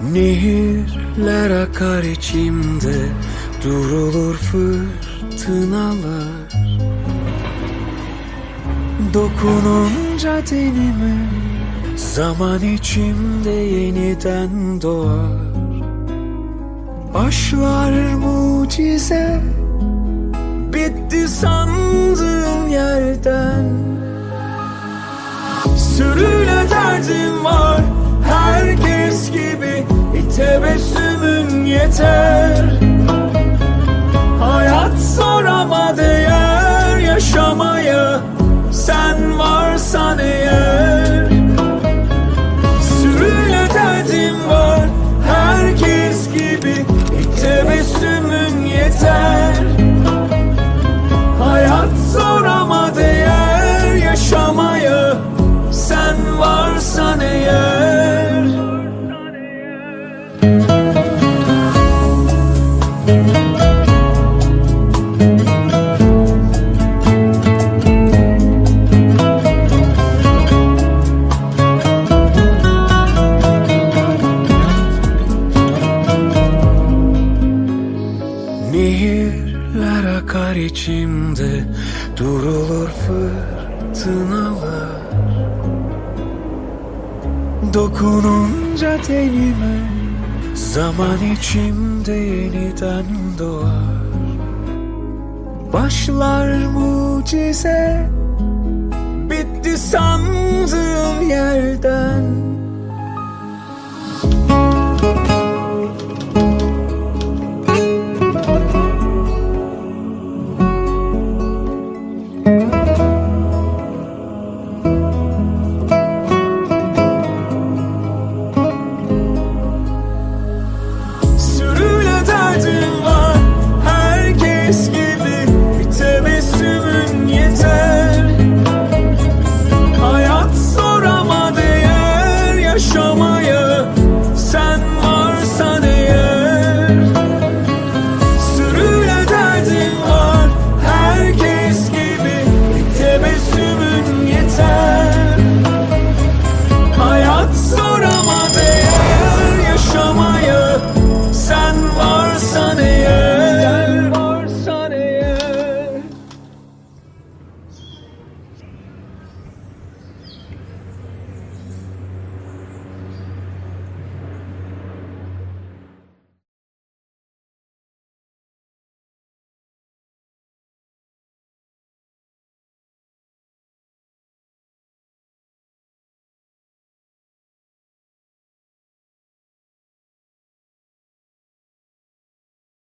Nehirler akar içimde, durulur fırtınalar. Dokununca tenime, zaman içimde yeniden doğar. Başlar mucize, bitti sandığım yerden. Sürüyle derdim var, herkes gibi tebessümün yeter. Hayat zor ama değer yaşamaya, sen varsan eğer. Sürüyle derdim var, herkes gibi tebessümün yeter. Hayat zor ama değer yaşamaya, sen varsan eğer. Nehirler akar içimde, durulur fırtınalar. Dokununca tenime, zaman içimde yeniden doğar. Başlar mucize, bitti sandığım